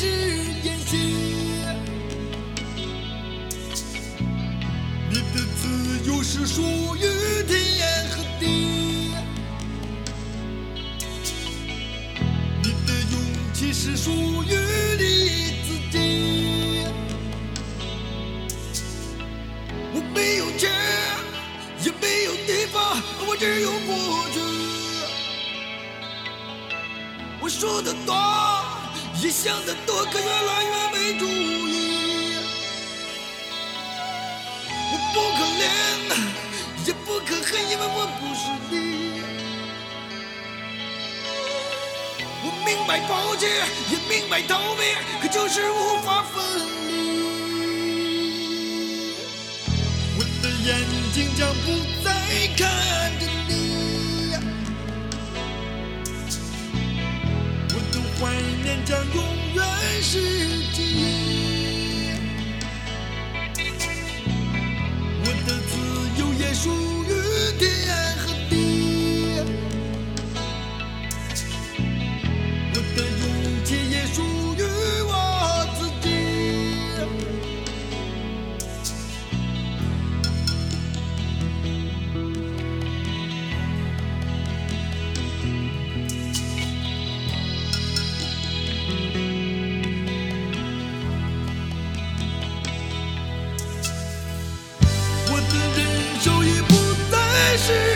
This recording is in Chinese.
是演戏。你的自由是属于天和地，你的勇气是属于你自己。我没有钱，也没有地方，我只有过去。我说的多，也想的多，可越来越没主意。我不可怜，也不可恨，因为我不是你。我明白抛弃，也明白逃避，可就是无法分离。我的眼睛将不再看着你，我的怀念将永远是记忆，我的自由也属于天和地，我的勇气也属于我自己。我的人生已不再是